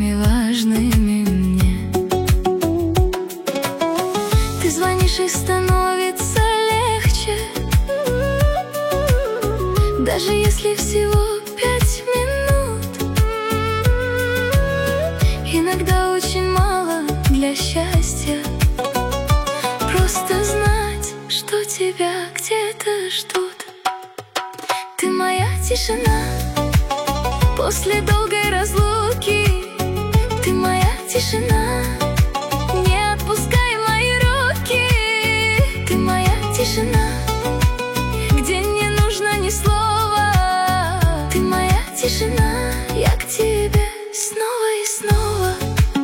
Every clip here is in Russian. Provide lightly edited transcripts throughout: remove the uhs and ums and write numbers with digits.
самыми важными мне. Ты звонишь и становится легче, даже если всего 5 минут. Иногда очень мало для счастья просто знать, что тебя где-то ждут. Ты моя тишина после долгой разлуки. Ты моя тишина, не отпускай мои руки. Ты моя тишина, где не нужно ни слова. Ты моя тишина, я к тебе снова и снова.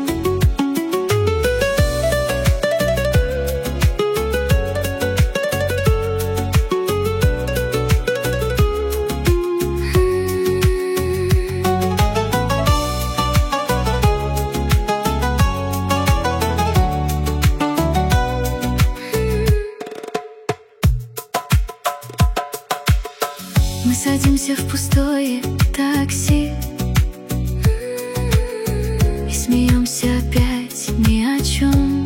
Мы садимся в пустое такси и смеемся опять ни о чем.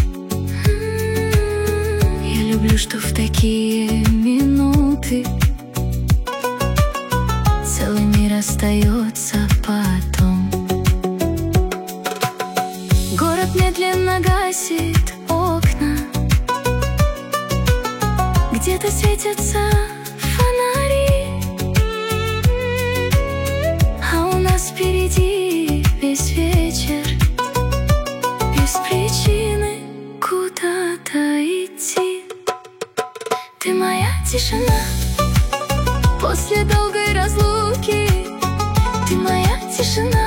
Я люблю, что в такие минуты целый мир остается потом. Город медленно гасит окна, где-то светятся фонари, впереди весь вечер, без причины куда-то идти. Ты моя тишина после долгой разлуки. Ты моя тишина.